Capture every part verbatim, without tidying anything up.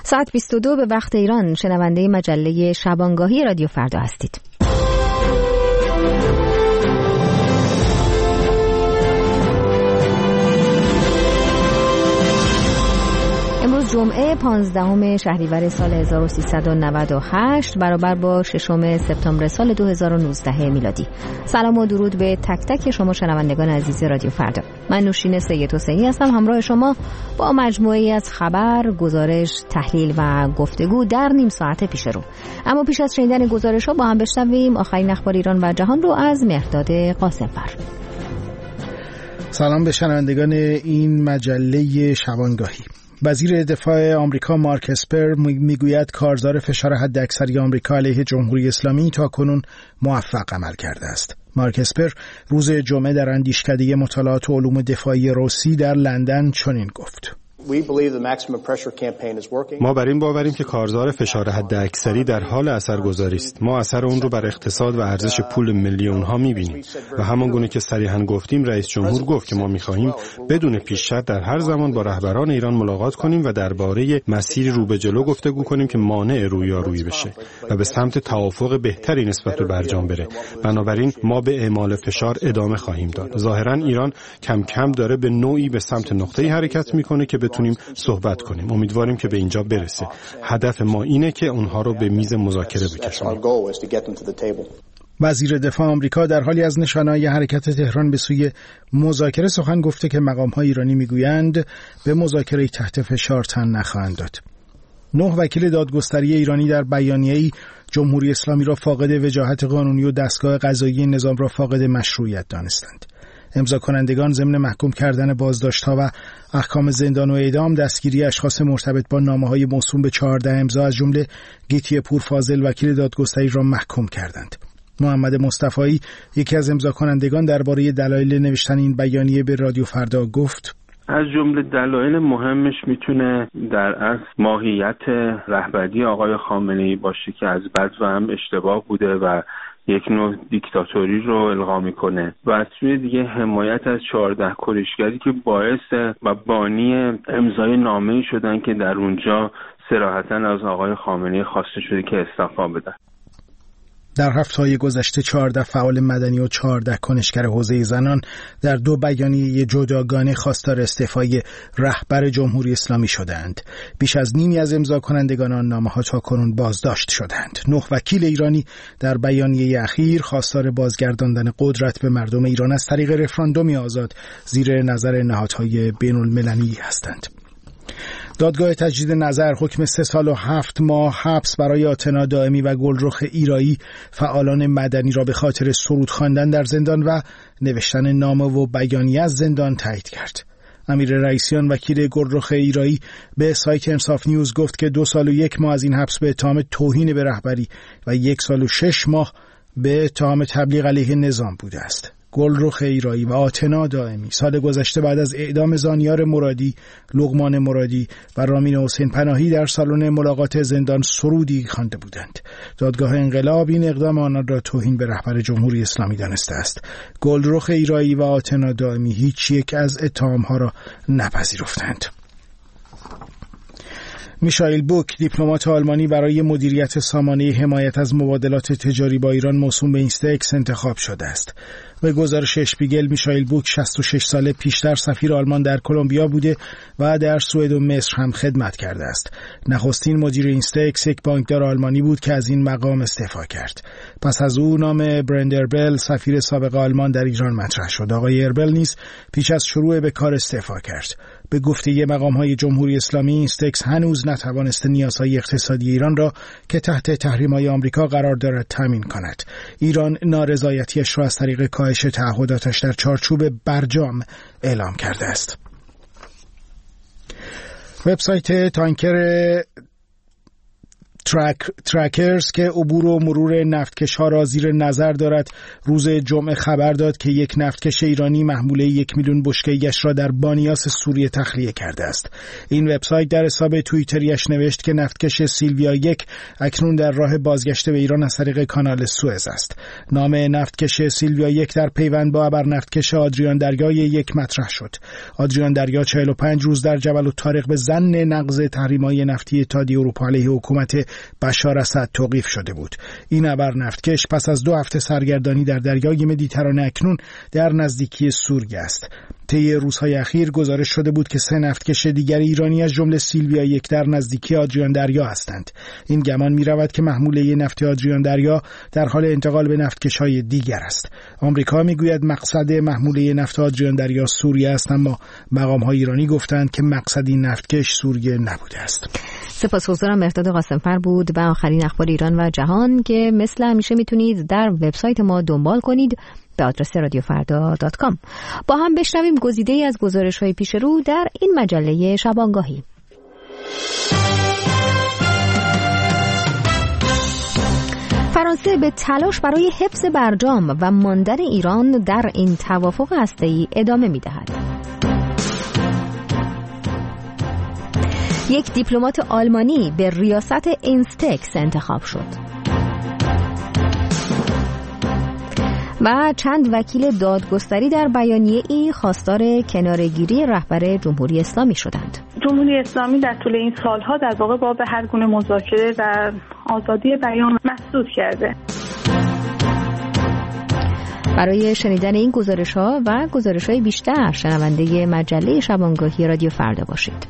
ساعت بیست و دو به وقت ایران، شنونده مجله شبانگاهی رادیو فردا هستید. امروز جمعه پانزدهم شهریور سال هزار و سیصد و نود و هشت برابر با ششم سپتامبر سال دو هزار و نوزده میلادی. سلام و درود به تک تک شما شنوندگان عزیز رادیو فردا. من نوشین سید حسینی هستم، همراه شما با مجموعه‌ای از خبر، گزارش، تحلیل و گفتگو در نیم ساعت پیش رو. اما پیش از شنیدن گزارش‌ها با هم بشنویم آخرین اخبار ایران و جهان رو از مهرداد قاسم‌فر. سلام به شنوندگان این مجله شبانگاهی. وزیر دفاع آمریکا مارک اسپر میگوید کارزار فشار حداکثری آمریکا علیه جمهوری اسلامی تاکنون موفق عمل کرده است. مارک اسپر روز جمعه در اندیشکده مطالعات علوم دفاعی روسی در لندن چنین گفت: ما بر این باوریم که کارزار فشار حداکثری در حال اثرگذاری است. ما اثر اون رو بر اقتصاد و ارزش پول میلیون ها می‌بینیم و همان گونه که صریحاً گفتیم، رئیس جمهور گفت که ما می‌خواهیم بدون پیش شرط در هر زمان با رهبران ایران ملاقات کنیم و درباره مسیر رو به جلو گفتگو کنیم که مانع رویارویی بشه و به سمت توافق بهتری نسبت به برجام بره. بنابراین ما به اعمال فشار ادامه خواهیم داد. ظاهراً ایران کم کم داره به نوعی به سمت نقطه‌ای حرکت می‌کنه که بتونیم صحبت کنیم. امیدواریم که به اینجا برسه. هدف ما اینه که اونها رو به میز مذاکره بکشونیم. وزیر دفاع آمریکا در حالی از نشانه‌های حرکت تهران به سوی مذاکره سخن گفته که مقام‌های ایرانی میگویند به مذاکره تحت فشار تن نخواهند داد. نه وکیل دادگستری ایرانی در بیانیه‌ای جمهوری اسلامی را فاقد وجاهت قانونی و دستگاه قضایی نظام را فاقد مشروعیت دانستند. امضا کنندگان ضمن محکوم کردن بازداشت‌ها و احکام زندان و اعدام، دستگیری اشخاص مرتبط با نامه‌های موسوم به چهارده امضا از جمله گیتی پورفاضل وکیل دادگستری را محکوم کردند. محمد مصطفی، یکی از امضا کنندگان، درباره دلایل نوشتن این بیانیه به رادیو فردا گفت: از جمله دلایل مهمش میتونه در اصل ماهیت رهبری آقای خامنه‌ای باشه که از بد و هم اشتباه بوده و یک نوع دیکتاتوری رو القا میکنه و از سوی دیگه حمایت از چهارده کنشگری که باعث و بانی امضای نامه‌ای شدن که در اونجا صراحتاً از آقای خامنه‌ای خواسته شده که استعفا بدن. در هفته‌های گذشته چهارده فعال مدنی و چهارده کنشگر حوزه زنان در دو بیانیه جداگانه خواستار استعفای رهبر جمهوری اسلامی شدند. بیش از نیمی از امضا کنندگان آن نامه‌ها تاکنون بازداشت شدند. نه وکیل ایرانی در بیانیه اخیر خواستار بازگرداندن قدرت به مردم ایران از طریق رفراندومی آزاد زیر نظر نهادهای بین‌المللی هستند. دادگاه تجدید نظر حکم سه سال و هفت ماه حبس برای آتنا دائمی و گلرخ ایرایی، فعالان مدنی، را به خاطر سرود خواندن در زندان و نوشتن نامه و بیانیه از زندان تایید کرد. امیر رئیسیان، وکیل گلرخ ایرایی، به سایت انصاف نیوز گفت که دو سال و یک ماه از این حبس به اتهام توهین به رهبری و یک سال و شش ماه به اتهام تبلیغ علیه نظام بوده است. گلرخ ایرایی و آتنا دائمی سال گذشته بعد از اعدام زانیار مرادی، لقمان مرادی و رامین حسین پناهی در سالن ملاقات زندان سرودی خوانده بودند. دادگاه انقلاب این اقدام آنان را توهین به رهبر جمهوری اسلامی دانسته است. گلرخ ایرایی و آتنا دائمی هیچ یک از اتهام‌ها را نپذیرفتند. میشائیل بوک، دیپلمات آلمانی، برای مدیریت سامانه حمایت از مبادلات تجاری با ایران موسوم به اینستکس انتخاب شده است. به گزارش اشپیگل، میشائیل بوک شصت و شش ساله پیشتر سفیر آلمان در کلمبیا بوده و در سوئد و مصر هم خدمت کرده است. نخستین مدیر اینستکس یک بانکدار آلمانی بود که از این مقام استعفا کرد. پس از او نام برند اربل، سفیر سابق آلمان در ایران، مطرح شد. آقای اربل نیز پیش از شروع به کار استعفا کرد. به گفته مقام‌های جمهوری اسلامی، اینستکس هنوز نتوانسته نیازهای اقتصادی ایران را که تحت تحریم‌های آمریکا قرار دارد تامین کند. ایران نارضایتیش را از طریق کاهش تعهداتش در چارچوب برجام اعلام کرده است. وبسایت تانکر ترک، ترکرز که عبور و مرور نفتکش‌ها را زیر نظر دارد روز جمعه خبر داد که یک نفتکش ایرانی محموله یک میلیون بشکه گچ را در بانیاس سوریه تخلیه کرده است. این وبسایت در حساب توییتریش نوشت که نفتکش سیلویا یک اکنون در راه بازگشت به ایران از طریق کانال سوئز است. نام نفتکش سیلویا یک در پیوند با ابر نفتکش آدریان دریای یک مطرح شد. آدریان دریا چهل و پنج روز در جبل الطارق به ظن نقض تحریم‌های نفتی اتحادیه اروپا علیه حکومت بشار اسد توقیف شده بود. این ابر نفتکش پس از دو هفته سرگردانی در دریای مدیترانه اکنون در نزدیکی سوریه است. طی روزهای اخیر گزارش شده بود که سه نفتکش دیگر ایرانی از جمله سیلویا یک در نزدیکی آدریان دریا هستند. این گمان می‌رود که محموله نفت آدریان دریا در حال انتقال به نفتکش‌های دیگر است. آمریکا می‌گوید مقصد محموله نفت آدریان دریا سوریه است، اما مقام‌های ایرانی گفتند که مقصد این نفتکش سوریه نبوده است. سپاسگزارم. مهرداد قاسمفر بود و آخرین اخبار ایران و جهان که مثل همیشه میتونید در وبسایت ما دنبال کنید به آدرس رادیو فردا دات کام. با هم بشنویم گزیده‌ای از گزارش‌های پیش رو در این مجله شبانگاهی. فرانسه به تلاش برای حفظ برجام و ماندن ایران در این توافق هسته‌ای ادامه می‌دهد. یک دیپلمات آلمانی به ریاست اینستکس انتخاب شد. و چند وکیل دادگستری در بیانیه‌ای خواستار کناره‌گیری رهبر جمهوری اسلامی شدند. جمهوری اسلامی در طول این سالها در واقع با به هر گونه مذاکره و آزادی بیان مسدود کرده. برای شنیدن این گزارش‌ها و گزارش‌های بیشتر شنونده مجله شبانگاهی رادیو فردا باشید.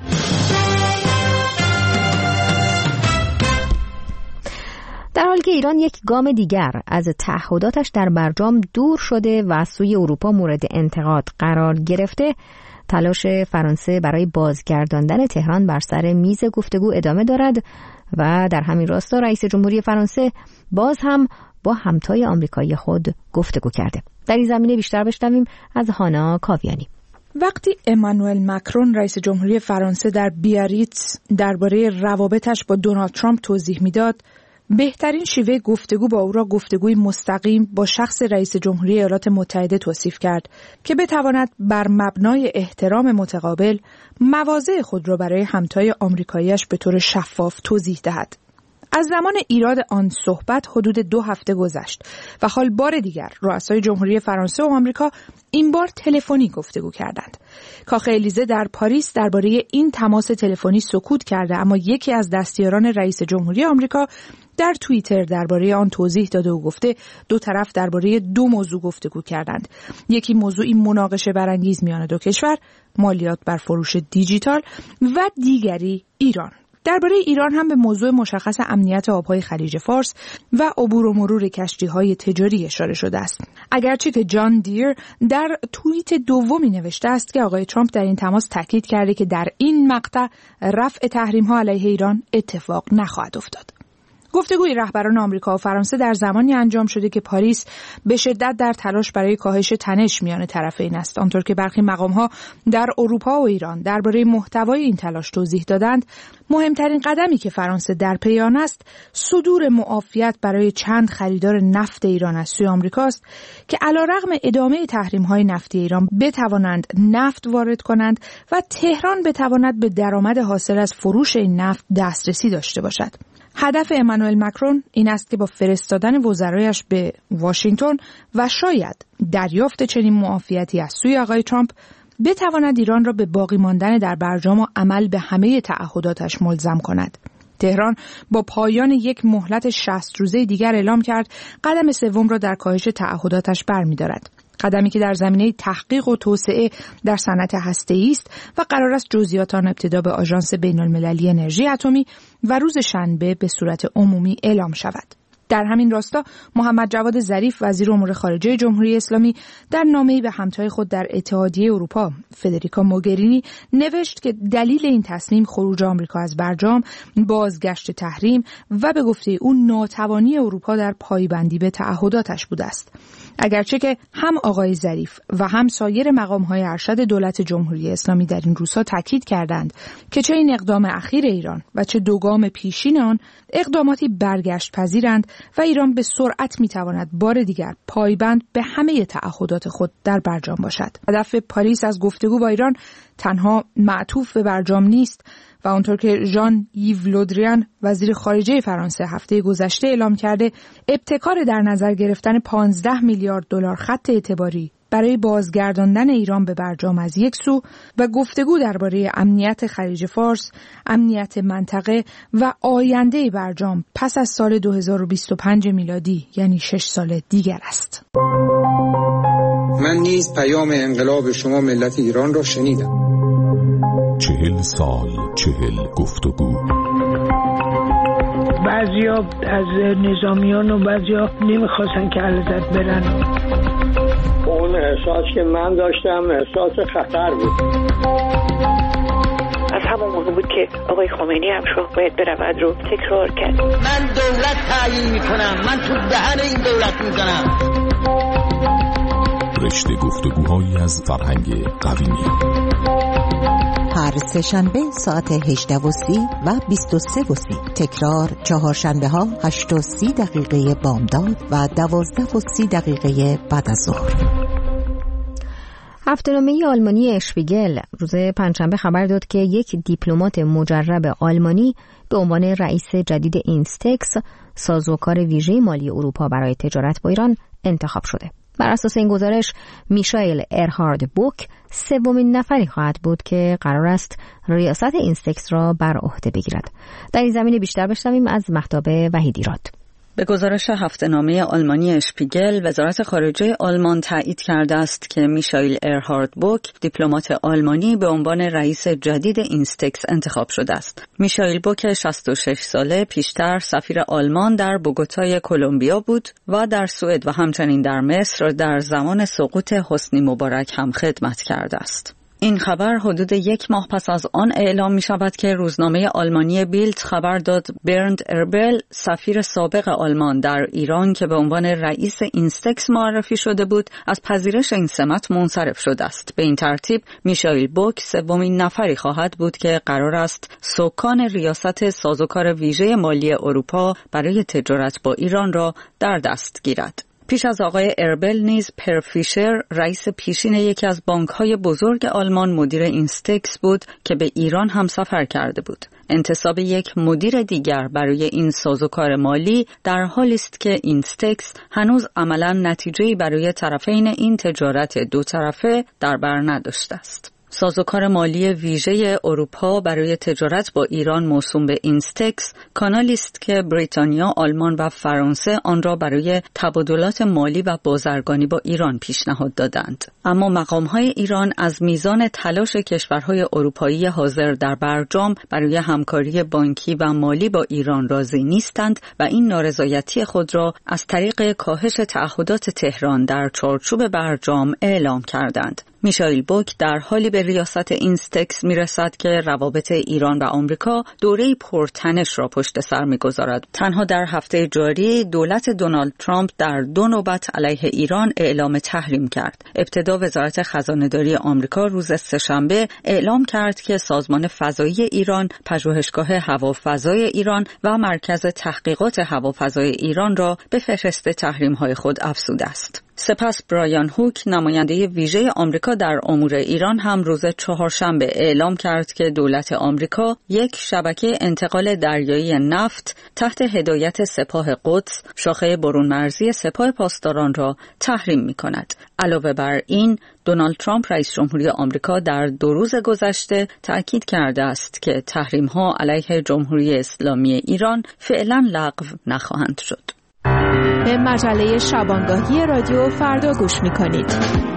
در حالی که ایران یک گام دیگر از تعهداتش در برجام دور شده و از سوی اروپا مورد انتقاد قرار گرفته، تلاش فرانسه برای بازگرداندن تهران بر سر میز گفتگو ادامه دارد و در همین راستا رئیس جمهوری فرانسه باز هم با همتای آمریکایی خود گفتگو کرده. در این زمینه بیشتر بشنویم از هانا کاویانی. وقتی امانوئل مکرون رئیس جمهوری فرانسه در بیاریتز درباره روابطش با دونالد ترامپ توضیح میداد، بهترین شیوه گفتگو با او را گفتگوی مستقیم با شخص رئیس جمهوری ایالات متحده توصیف کرد که بتواند بر مبنای احترام متقابل مواضع خود را برای همتای آمریکایی‌اش به طور شفاف توضیح دهد. از زمان ایراد آن صحبت حدود دو هفته گذشت و حال بار دیگر رؤسای جمهوری فرانسه و آمریکا این بار تلفنی گفتگو کردند. کاخ الیزه در پاریس درباره این تماس تلفنی سکوت کرده، اما یکی از دستیاران رئیس جمهوری آمریکا در توییتر درباره آن توضیح داده و گفته دو طرف درباره دو موضوع گفتگو کردند. یکی موضوعی مناقشه برانگیز میان دو کشور، مالیات بر فروش دیجیتال، و دیگری ایران. درباره ایران هم به موضوع مشخص امنیت آبهای خلیج فارس و عبور و مرور کشتی‌های تجاری اشاره شده است. اگرچه که جان دیر در توییت دومی نوشته است که آقای ترامپ در این تماس تاکید کرده که در این مقطع رفع تحریم‌ها علیه ایران اتفاق نخواهد افتاد. گفتگوی رهبران آمریکا و فرانسه در زمانی انجام شده که پاریس به شدت در تلاش برای کاهش تنش میان طرفین است. آنطور که برخی مقام‌ها در اروپا و ایران درباره محتوای این تلاش توضیح دادند، مهمترین قدمی که فرانسه در پی آن است صدور معافیت برای چند خریدار نفت ایران از سوی آمریکاست که علیرغم ادامه تحریم‌های نفتی ایران بتوانند نفت وارد کنند و تهران بتواند به درآمد حاصل از فروش این نفت دسترسی داشته باشد. هدف امانوئل مکرون این است که با فرستادن وزرایش به واشنگتن و شاید دریافت چنین معافیتی از سوی آقای ترامپ بتواند ایران را به باقی ماندن در برجام و عمل به همه تعهداتش ملزم کند. تهران با پایان یک مهلت شصت روزه دیگر اعلام کرد قدم سوم را در کاهش تعهداتش برمی‌دارد. قدمی که در زمینه تحقیق و توسعه در صنعت هسته‌ای است و قرار است جزئیات آن ابتدا به آژانس بین‌المللی انرژی اتمی و روز شنبه به صورت عمومی اعلام شود. در همین راستا محمد جواد ظریف وزیر امور خارجه جمهوری اسلامی در نامه‌ای به همتای خود در اتحادیه اروپا فدریکا موگرینی نوشت که دلیل این تصمیم خروج آمریکا از برجام، بازگشت تحریم و به گفته او ناتوانی اروپا در پایبندی به تعهداتش بوده است. اگرچه که هم آقای ظریف و هم سایر مقام‌های ارشد دولت جمهوری اسلامی در این روزها تاکید کردند که چه این اقدام اخیر ایران و چه دوگام پیشین آن اقداماتی برگشت پذیرند و ایران به سرعت می‌تواند بار دیگر پایبند به همه تعهدات خود در برجام باشد. هدف پاریس از گفتگو با ایران تنها معطوف به برجام نیست و آنطور که ژان یو لودریان وزیر خارجه فرانسه هفته گذشته اعلام کرده، ابتکار در نظر گرفتن پانزده میلیارد دلار خط اعتباری برای بازگرداندن ایران به برجام از یک سو و گفتگو درباره امنیت خلیج فارس، امنیت منطقه و آینده برجام پس از سال دو هزار و بیست و پنج میلادی یعنی شش سال دیگر است. من نیز پیام انقلاب شما ملت ایران را شنیدم. چهل سال چهل گفتگو. بعضیا از نظامیان و بعضیا نمیخواستن که علیزاده برن. اون احساس که من داشتم احساس خطر بود. از همون موقع بود که آقای خمینی هم شاه باید برود رو تکرار کرد. من دولت تعیین میکنم، من تو دهن این دولت میزنم. رشته گفتگوهایی از فرهنگ قویمی. هر سه شنبه ساعت هجده و سی و بیست و سه و سی. تکرار چهارشنبه ها هشت و سی دقیقه بامداد و دوازده و سی دقیقه بعد از ظهر. هفته‌نامه آلمانی اشپیگل روز پنجشنبه خبر داد که یک دیپلمات مجرب آلمانی به عنوان رئیس جدید اینستکس، سازوکار ویژه مالی اروپا برای تجارت با ایران، انتخاب شده. بر اساس این گزارش میشایل ارهارد بوک سومین نفری خواهد بود که قرار است ریاست اینستکس را بر عهده بگیرد. در این زمینه بیشتر بشنویم از مهتاب وحیدیراد. به گزارش هفته‌نامه آلمانی اشپیگل، وزارت خارجه آلمان تایید کرده است که میشایل ارهارد بوک، دیپلمات آلمانی، به عنوان رئیس جدید اینستکس انتخاب شده است. میشایل بوک شصت و شش ساله پیشتر سفیر آلمان در بوگوتای کلمبیا بود و در سوئد و همچنین در مصر در زمان سقوط حسنی مبارک هم خدمت کرده است. این خبر حدود یک ماه پس از آن اعلام می شود که روزنامه آلمانی بیلد خبر داد برند اربل، سفیر سابق آلمان در ایران که به عنوان رئیس اینستکس معرفی شده بود، از پذیرش این سمت منصرف شده است. به این ترتیب میشایل بوک سومین نفری خواهد بود که قرار است سکان ریاست سازوکار ویژه مالی اروپا برای تجارت با ایران را در دست گیرد. پیش از آقای اربل نیز پر فیشر، رئیس پیشین یکی از بانک‌های بزرگ آلمان، مدیر اینستکس بود که به ایران هم سفر کرده بود. انتصاب یک مدیر دیگر برای این سازوکار مالی در حالی است که اینستکس هنوز عملاً نتیجه‌ای برای طرفین این تجارت دو طرفه در بر نداشته است. سازوکار مالی ویژه اروپا برای تجارت با ایران موسوم به اینستکس، کانالی است که بریتانیا، آلمان و فرانسه آن را برای تبادلات مالی و بازرگانی با ایران پیشنهاد دادند. اما مقام‌های ایران از میزان تلاش کشورهای اروپایی حاضر در برجام برای همکاری بانکی و مالی با ایران راضی نیستند و این نارضایتی خود را از طریق کاهش تعهدات تهران در چارچوب برجام اعلام کردند. میشایل بوک در حالی به ریاست اینستکس میرسد که روابط ایران و آمریکا دوره‌ای پرتنش را پشت سر میگذارد. تنها در هفته جاری دولت دونالد ترامپ در دو نوبت علیه ایران اعلام تحریم کرد. ابتدا وزارت خزانه‌داری آمریکا روز سه‌شنبه اعلام کرد که سازمان فضایی ایران، پژوهشگاه هوافضای ایران و مرکز تحقیقات هوافضای ایران را به فهرست تحریم‌های خود افزوده است. سپس برایان هوک، نماینده ویژه آمریکا در امور ایران، هم روز چهارشنبه اعلام کرد که دولت آمریکا یک شبکه انتقال دریایی نفت تحت هدایت سپاه قدس، شاخه برون مرزی سپاه پاسداران را تحریم می‌کند. علاوه بر این، دونالد ترامپ رئیس جمهوری آمریکا در دو روز گذشته تأکید کرده است که تحریم‌ها علیه جمهوری اسلامی ایران فعلاً لغو نخواهند شد. به مجله شبانگاهی رادیو فردا گوش می‌کنید.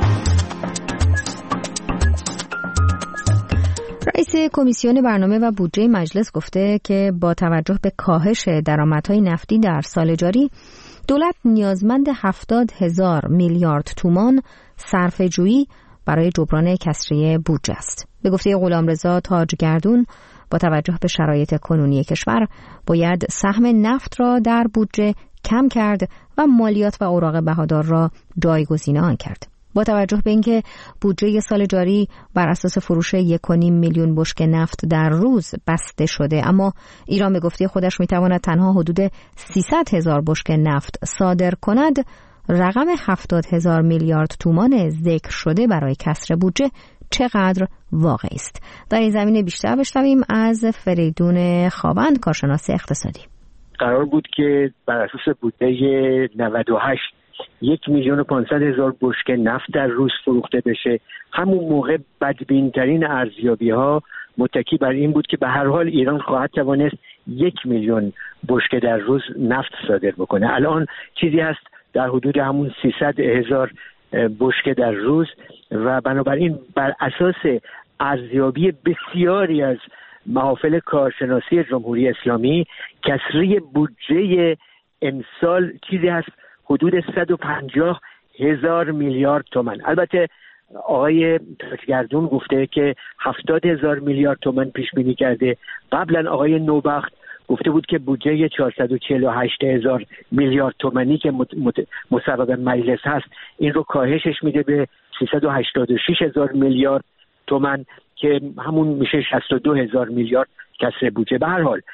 رئیس کمیسیون برنامه و بودجه مجلس گفته که با توجه به کاهش درآمدهای نفتی در سال جاری، دولت نیازمند هفتاد هزار میلیارد تومان صرفه‌جویی برای جبران کسری بودجه است. به گفته غلامرضا تاجگردون، با توجه به شرایط کنونی کشور باید سهم نفت را در بودجه کم کرد و مالیات و اوراق بهادار را جایگزین آن کرد. با توجه به اینکه بودجه سال جاری بر اساس فروش یک و نیم میلیون بشکه نفت در روز بسته شده، اما ایران به گفته خودش میتواند تنها حدود سیصد هزار بشکه نفت صادر کند، رقم هفتاد هزار میلیارد تومان ذکر شده برای کسر بودجه چقدر واقعی است؟ در این زمینه بیشتر بشنویم از فریدون خاوند، کارشناس اقتصادی. قرار بود که بر اساس بودجه نود و هشت یک میلیون و پانصد هزار بشکه نفت در روز فروخته بشه. همون موقع بدبینترین ارزیابی ها متکی بر این بود که به هر حال ایران خواهد توانست یک میلیون بشکه در روز نفت صادر بکنه. الان چیزی هست در حدود همون سیصد هزار بشکه در روز و بنابراین بر اساس ارزیابی بسیاری از محافل کارشناسی جمهوری اسلامی کسری بودجه امسال چیزی هست حدود صد و پنجاه هزار میلیارد تومان. البته آقای تاجگردون گفته که هفتاد هزار میلیارد تومان پیش بینی کرده. قبلا آقای نوبخت گفته بود که بودجه چهارصد و چهل و هشت هزار میلیارد تومانی که مصوب مجلس هست این رو کاهشش میده به سیصد و هشتاد و شش هزار میلیارد تومان که همون میشه شصت و دو هزار میلیارد کسر بودجه. به هر حال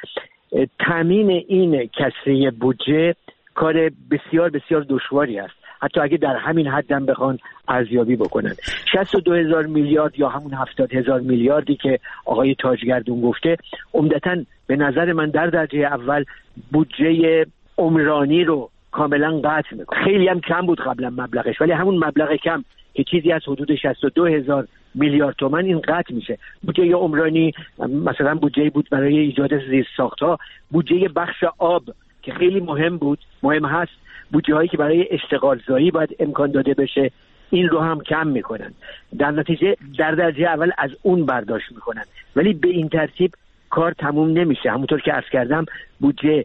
تامین این کسری بودجه کار بسیار بسیار دشواری است، حتی اگه در همین حد هم بخوان ارزیابی بکنن. شصت و دو هزار میلیارد یا همون هفتاد هزار میلیاردی که آقای تاجگردون گفته عمدتاً به نظر من در درجه اول بودجه عمرانی رو کاملا قطع میکنه. خیلی هم کم بود قبلا مبلغش، ولی همون مبلغ کم که چیزی از حدود شصت و دو هزار میلیارد تومان این قطع میشه. بودجه عمرانی مثلا بودجه بود برای ایجاد زیست ساخت‌ها، بودجه بخش آب که خیلی مهم بود، مهم هست، بودجه هایی که برای اشتغال زایی باید امکان داده بشه این رو هم کم میکنن. در نتیجه در درجه اول از اون برداشت میکنن، ولی به این ترتیب کار تموم نمیشه. همونطور که عرض کردم بودجه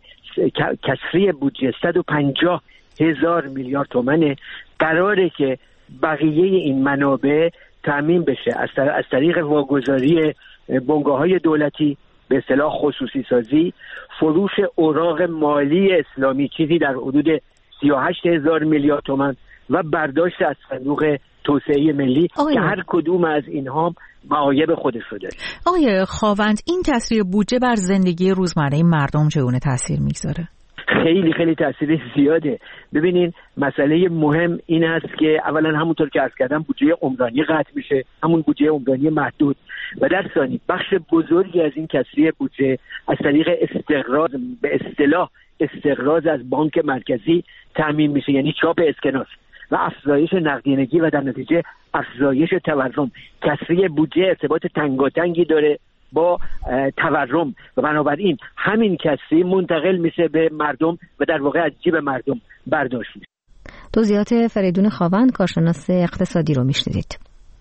کسری بودجه صد و پنجاه هزار میلیارد تومنه. قراره که بقیه این منابع تامین بشه از, طر... از طریق واگذاری بنگاه‌های دولتی، به اصطلاح خصوصی سازی، فروش اوراق مالی اسلامی چیزی در حدود سی و هشت هزار میلیارد تومان و برداشت از صندوق توسعه ملی آقای. که هر کدوم از اینها معایب خودش رو داره. آقای خاوند، این کسری بودجه بر زندگی روزمره مردم چگونه تاثیر میگذاره؟ خیلی خیلی تاثیر زیاده. ببینین مسئله مهم این است که اولا همونطور که عرض کردم بودجه عمرانی قطع میشه، همون بودجه عمرانی محدود، و در ثانی بخش بزرگی از این کسری بودجه از طریق استقراض، به اصطلاح استقراض از بانک مرکزی تامین میشه، یعنی چاپ اسکناس و افزایش نقدینگی و در نتیجه افزایش تورم. کسری بودجه ارتباط تنگاتنگی داره با تورم و بنابراین همین کسری منتقل میشه به مردم و در واقع از جیب مردم برداشت میشه. توضیحات فریدون خاوند، کارشناس اقتصادی رو میشنیدید.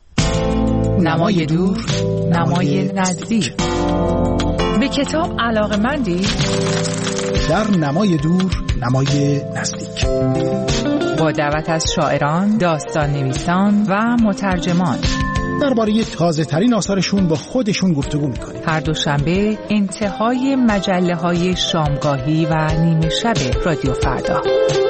نمای دور، نمای نزدیک. به کتاب علاقه‌مندی؟ در نمای دور، نمای نزدیک. با دعوت از شاعران، داستان نویسان و مترجمان درباره تازه ترین آثارشون با خودشون گفتگو میکنیم. هر دوشنبه انتهای مجله های شامگاهی و نیمه شب رادیو فردا.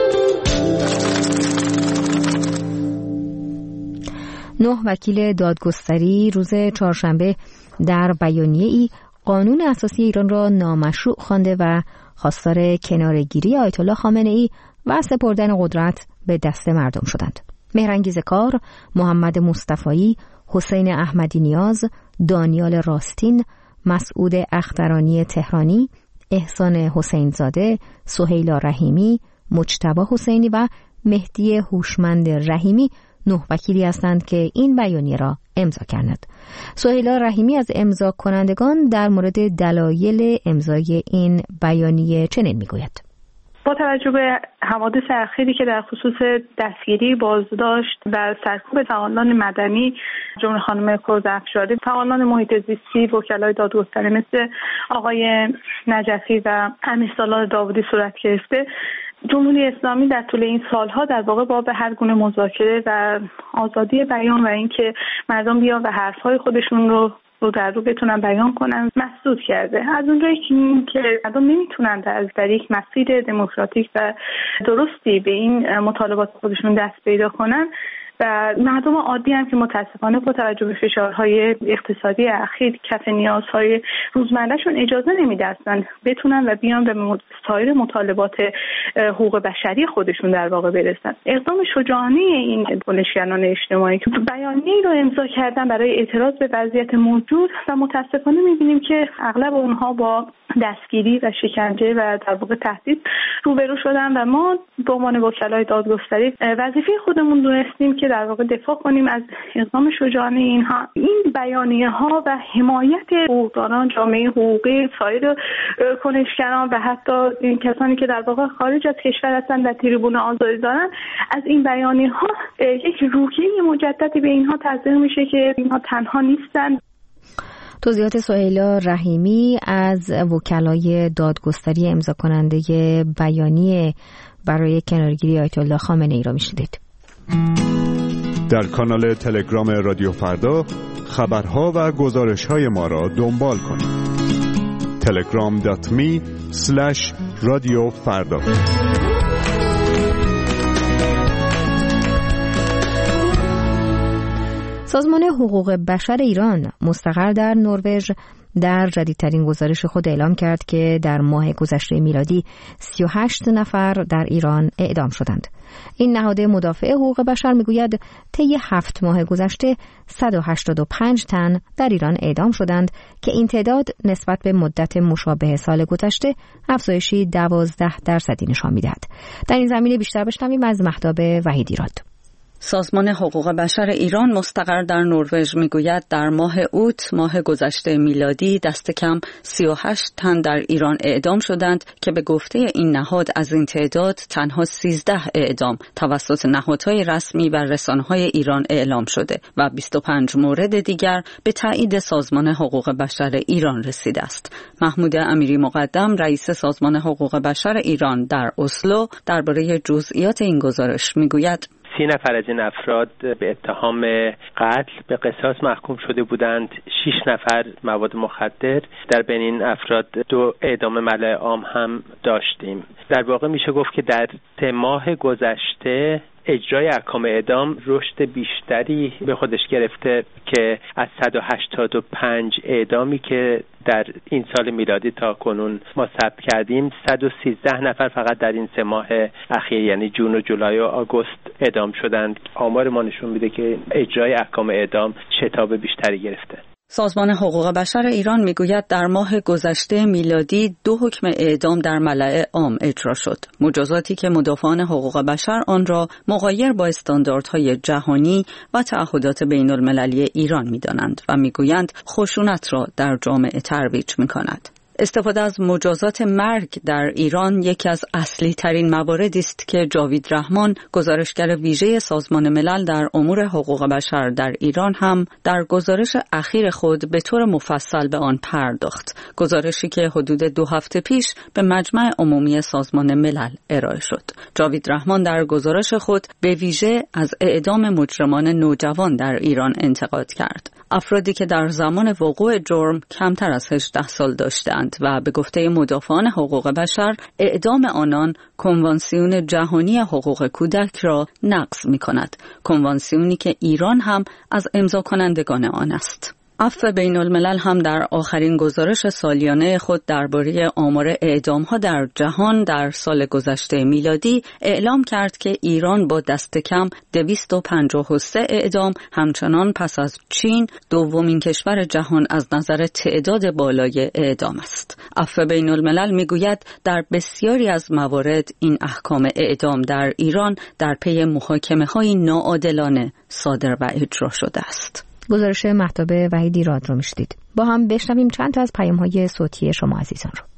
نه وکیل دادگستری روز چهارشنبه در بیانیه‌ای قانون اساسی ایران را نامشروع خوانده و خواستار کناره‌گیری آیت الله خامنه‌ای و سپردن قدرت به دست مردم شدند. مهرانگیز کار، محمد مصطفایی، حسین احمدی نیاز، دانیال راستین، مسعود اخترانی تهرانی، احسان حسین زاده، سهیلا رحیمی، مجتبی حسینی و مهدی هوشمند رحیمی نه وکیلی هستند که این بیانیه را امضا کردند. سهیلا رحیمی از امضا کنندگان در مورد دلایل امضای این بیانیه چنین میگوید: با توجه به حوادث اخیری که در خصوص دستگیری، بازداشت و سرکوب فعالان مدنی جمله خانم کوزافشاری، فعالان محیط زیستی، وکلای دادگستری مثل آقای نجفی و امیرسالار داوودی صورت گرفته، جمهوری اسلامی در طول این سالها در واقع با به هر گونه مذاکره و آزادی بیان و اینکه مردم بیان و حرفهای خودشون رو رو در رو بتونن بیان کنن مسدود کرده. از اونجایی که مردم نمیتونن از در یک مسیر دموکراتیک و درستی به این مطالبات خودشون دست پیدا کنن و مردم عادی هم که متاسفانه با توجه به فشارهای اقتصادی اخیر کف نیازهای روزمرهشون اجازه نمیدستن بتونن و بیان به سایر مطالبات حقوق بشری خودشون در واقع برسن. اقدام شجاعانه این کنشگران اجتماعی که بیانیه‌ای رو امضا کردن برای اعتراض به وضعیت موجود و متاسفانه می‌بینیم که اغلب اونها با دستگیری و شکنجه و در واقع تهدید روبرو شدن و ما به عنوان وکلای دادگستری وظیفه خودمون دونستیم که در واقع دفاع کنیم از اقدام شجاعانه اینها. این بیانیه‌ها و حمایت حقوقدانان، جامعه حقوقی، سایر کنشگران و حتی این کسانی که در واقع خارج از کشور هستند و تریبون آزادی دارن از این بیانیه‌ها یک روحیه مجددی به اینها تزریق میشه که اینها تنها نیستن. توضیحات سهیلا رحیمی از وکلای دادگستری امضا کننده بیانیه برای کنارگیری آیت الله خامنه ای را میشنیدید. در کانال تلگرام رادیو فردا خبرها و گزارش‌های ما را دنبال کنید. تلگرام دات می اسلش رادیو فردا. سازمان حقوق بشر ایران مستقر در نروژ در جدیدترین گزارش خود اعلام کرد که در ماه گذشته میلادی سی و هشت نفر در ایران اعدام شدند. این نهاد مدافع حقوق بشر میگوید طی هفت ماه گذشته صد و هشتاد و پنج تن در ایران اعدام شدند که این تعداد نسبت به مدت مشابه سال گذشته افزایشی دوازده درصدی نشان میدهد. در این زمینه بیشتر بشنویم از مهتاب وحیدی راد. سازمان حقوق بشر ایران مستقر در نروژ میگوید در ماه اوت ماه گذشته میلادی دست کم سی و هشت تن در ایران اعدام شدند که به گفته این نهاد از این تعداد تنها سیزده اعدام توسط نهادهای رسمی و رسانه‌های ایران اعلام شده و بیست و پنج مورد دیگر به تایید سازمان حقوق بشر ایران رسیده است. محمود امیری مقدم رئیس سازمان حقوق بشر ایران در اسلو درباره جزئیات این گزارش میگوید سی نفر از این افراد به اتهام قتل به قصاص محکوم شده بودند. شش نفر مواد مخدر. در بین این افراد دو اعدام ملأ عام هم داشتیم. در واقع میشه گفت که در سه ماه گذشته اجرای احکام اعدام رشد بیشتری به خودش گرفته که از صد و هشتاد و پنج اعدامی که در این سال میلادی تا کنون ما ثبت کردیم صد و سیزده نفر فقط در این سه ماه اخیر یعنی جون و جولای و آگوست اعدام شدند. آمار ما نشون میده که اجرای احکام اعدام شتاب بیشتری گرفته. سازمان حقوق بشر ایران میگوید در ماه گذشته میلادی دو حکم اعدام در ملأ عام اجرا شد. مجازاتی که مدافعان حقوق بشر آن را مغایر با استانداردهای جهانی و تعهدات بین المللی ایران میدانند و میگویند خشونت را در جامعه ترویج میکند. استفاده از مجازات مرگ در ایران یکی از اصلی ترین مواردی است که جاوید رحمان گزارشگر ویژه سازمان ملل در امور حقوق بشر در ایران هم در گزارش اخیر خود به طور مفصل به آن پرداخت. گزارشی که حدود دو هفته پیش به مجمع عمومی سازمان ملل ارائه شد. جاوید رحمان در گزارش خود به ویژه از اعدام مجرمان نوجوان در ایران انتقاد کرد. افرادی که در زمان وقوع جرم کمتر از هجده سال داشتند و به گفته مدافعان حقوق بشر اعدام آنان کنوانسیون جهانی حقوق کودک را نقض می‌کند. کنوانسیونی که ایران هم از امضا کنندگان آن است. عفو بین الملل هم در آخرین گزارش سالیانه خود درباره آمار اعدام‌ها در جهان در سال گذشته میلادی اعلام کرد که ایران با دست کم دویست و پنجاه و سه اعدام همچنان پس از چین دومین کشور جهان از نظر تعداد بالای اعدام است. عفو بین الملل میگوید در بسیاری از موارد این احکام اعدام در ایران در پی محاکمه‌های ناعادلانه صادر و اجرا شده است. گزارش مهتاب وحیدی راد رو میشدید. با هم بشنویم چند تا از پیام‌های صوتی شما عزیزان رو.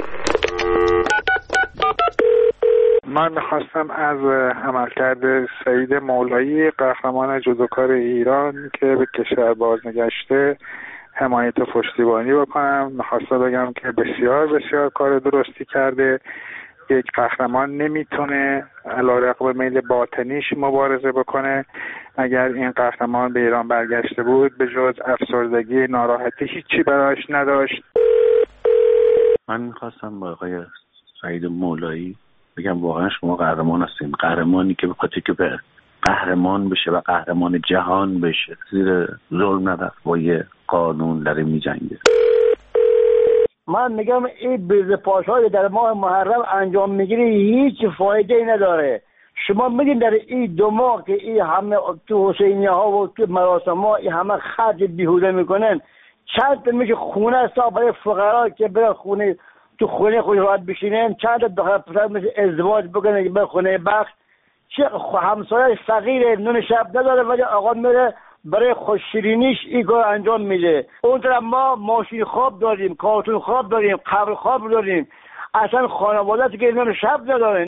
من میخواستم از عملکرد سعید مولایی قهرمان جودوکار ایران که به کشور بازنگشته حمایت و پشتیبانی بکنم. میخواستم بگم که بسیار بسیار کار درستی کرده یک قهرمان نمیتونه علیرغم میل باطنیش مبارزه بکنه. اگر این قهرمان به ایران برگشته بود به جز افسردگی، ناراحتی هیچی برایش نداشت. من میخواستم با آقای سعید مولایی بگم واقعا شما قهرمان هستین، قهرمانی که بخاطر که به قهرمان بشه و قهرمان جهان بشه زیر ظلم نرفت، با یه قانون داره میجنگه. من میگم این بزپاش‌های در ماه محرم انجام میگیری هیچ فایده نداره. شما میدین در این دو ماه که این همه تو حسینیه ها و تو مراسم ها این همه خرج بیهوده میکنن، چند تا میشه خونه است برای فقرا که برای خونه تو خونه خود راحت بشینن، چند تا دختر پسر میشه ازدواج بکنن که به خونه بخش، چه همسایه فقیره نون شب نداره ولی آقا میره برای خوششیرینیش این کار انجام میده. اون طرف ما ماشین خواب داریم، کارتون خواب داریم، قبر خواب داریم، اصلا خانواده که نون شب ندارن.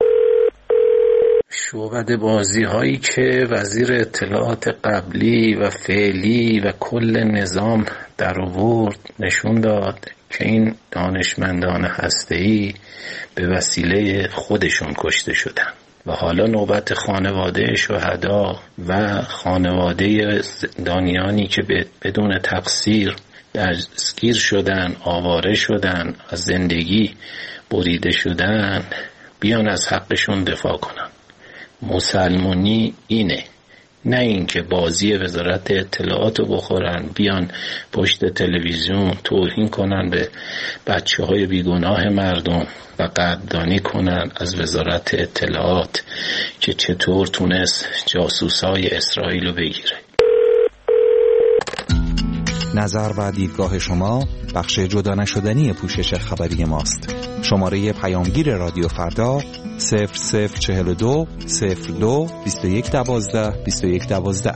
شعبده بازی هایی که وزیر اطلاعات قبلی و فعلی و کل نظام در آورد نشون داد که این دانشمندان هسته‌ای به وسیله خودشون کشته شدن و حالا نوبت خانواده شهدا و خانواده زندانیانی که بدون تقصیر دستگیر شدن، آواره شدن، از زندگی بریده شدن، بیان از حقشون دفاع کنن. مسلمانی اینه، نه اینکه بازی وزارت اطلاعات رو بخورن، بیان پشت تلویزیون توهین کنن به بچه های بیگناه مردم و قدردانی کنن از وزارت اطلاعات که چطور تونست جاسوسای اسرائیل رو بگیره. نظر و دیدگاه شما بخش جدا نشدنی پوشش خبری ماست. شماره پیامگیر رادیو فردا صفر صفر چهل و دو صفر دو بیست و یک دوازده بیست و یک دوازده.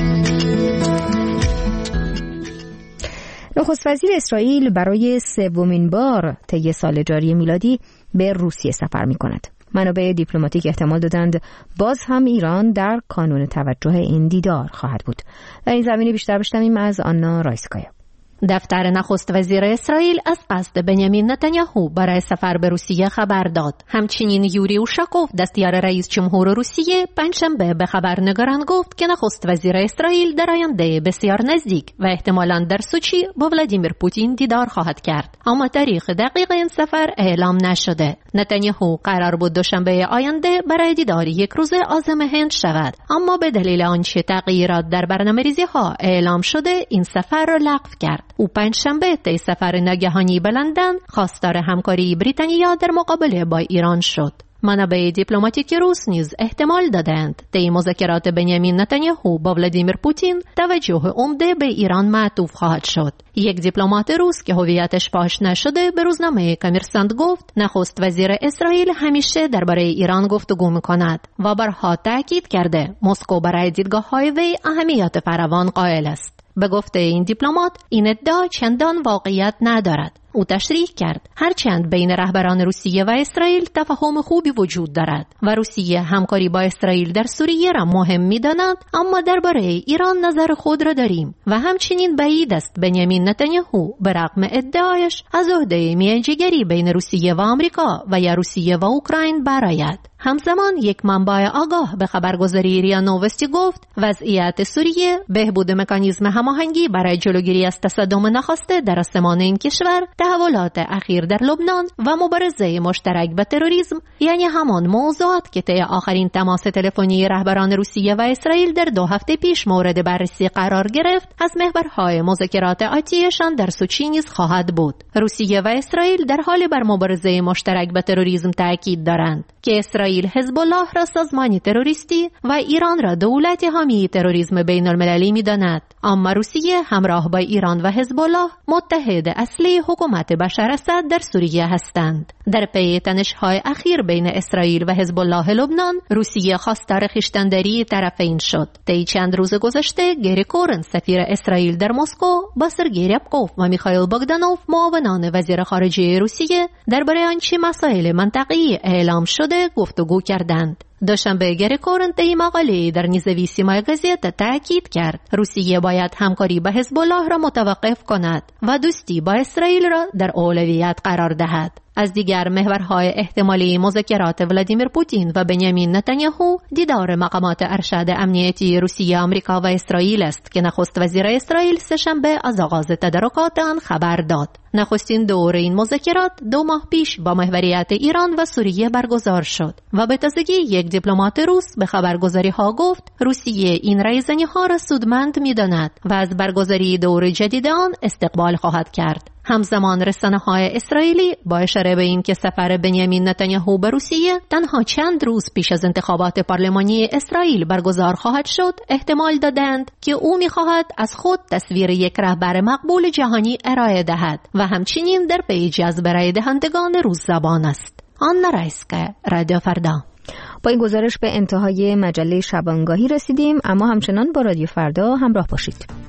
نخست وزیر اسرائیل برای سومین بار طی سال جاری میلادی به روسیه سفر می کند. منابع دیپلماتیک احتمال دادند باز هم ایران در کانون توجه این دیدار خواهد بود. در این زمینه بیشتر بشنویم از آنا رایسکایا. دفتر نخست وزیر اسرائیل از قصد بنیامین نتانیاهو برای سفر به روسیه خبر داد. همچنین یوری اوشاکوف دستیار رئیس جمهور روسیه پنجشنبه به خبرنگاران گفت که نخست وزیر اسرائیل در آینده بسیار نزدیک و احتمالاً در سوچی با ولادیمیر پوتین دیدار خواهد کرد، اما تاریخ دقیق این سفر اعلام نشده. نتانیاهو قرار بود دوشنبه آینده برای دیدار یک روزه عازم هند شود، اما به دلیل آنچه تغییرات در برنامه‌ریزی ها اعلام شده این سفر را لغو کرد. او پنجشنبه طی سفر ناگهانی به لندن خواستار همکاری بریتانیا در مقابله با ایران شد. منابع دیپلماتیک روس نیز احتمال دادند طی مذاکرات بنیامین نتانیاهو با ولادیمیر پوتین توجه عمده به ایران معطوف خواهد شد. یک دیپلمات روس که هویتش فاش نشده به روزنامه کامرسانت گفت نخست وزیر اسرائیل همیشه درباره ایران گفتگو می‌کند و برها تاکید کرده مسکو برای دیدگاه‌های وی اهمیت فراوان قائل است. به گفته این دیپلمات این ادعا چندان واقعیت ندارد. او تشریح کرد هرچند بین رهبران روسیه و اسرائیل تفاهم خوبی وجود دارد و روسیه همکاری با اسرائیل در سوریه را مهم می‌داند، اما درباره ایران نظر خود را داریم و همچنین بعید است بنیامین نتانیاهو به رغم ادعایش از عهده میانجیگری بین روسیه و آمریکا و یا روسیه و اوکراین برآید. همزمان یک منبع آگاه به خبرگزاری ریا نووستی گفت وضعیت سوریه، بهبود مکانیزم هماهنگی برای جلوگیری از تصادم ناخواسته در آسمان این کشور، تحولات اخیر در لبنان و مبارزه مشترک با تروریسم، یعنی همان موضوعات که طی آخرین تماس تلفنی رهبران روسیه و اسرائیل در دو هفته پیش مورد بررسی قرار گرفت، از محورهای مذاکرات آتیشان در سوچی نیز خواهد بود. روسیه و اسرائیل در حال بر مبارزه مشترک با تروریسم تاکید دارند که اسرائیل حزب الله را سازمانی تروریستی و ایران را دولت حامی تروریسم بین المللی می‌داند، اما روسیه همراه با ایران و حزب الله متحد اصلی حکومت بشار اسد در سوریه هستند. در پی تنش‌های اخیر بین اسرائیل و حزب الله لبنان، روسیه خواستار خویشتن‌داری طرفین شد. طی چند روز گذشته گری کورن سفیر اسرائیل در مسکو با سرگئی ریابکوف و میخائیل بogdanov معاونان وزیر خارجه روسیه درباره آنچه مسائل منطقه‌ای اعلام شده گفتگو کردند. دوشنبه گری کورن طی مقاله در نیزویسیمای گازیت تاکید کرد روسیه باید همکاری با حزب الله را متوقف کند و دوستی با اسرائیل را در اولویت قرار دهد. از دیگر محورهای احتمالی مذاکرات ولادیمیر پوتین و بنیامین نتانیاهو دیدار مقامات ارشد امنیتی روسیه، آمریکا و اسرائیل است که نخست وزیر اسرائیل سه‌شنبه از آغاز تدارکات آن خبر داد. نخستین دور این مذاکرات دو ماه پیش با محوریت ایران و سوریه برگزار شد و به تازگی یک دیپلمات روس به خبرگزاری ها گفت روسیه این رایزنی ها را سودمند می داند و از برگزاری دور جدید آن استقبال خواهد کرد. همزمان رسانه‌های اسرائیلی با اشاره به این که سفر بنیامین نتانیاهو به روسیه تنها چند روز پیش از انتخابات پارلمانی اسرائیل برگزار خواهد شد، احتمال دادند که او می‌خواهد از خود تصویر یک رهبر مقبول جهانی ارائه دهد و همچنین در پی جذب رای دهندگان روس زبان است. آنا رایسکا، رادیو فردا. با این گزارش به انتهای مجله شبانگاهی رسیدیم، اما همچنان با رادیو فردا همراه باشید.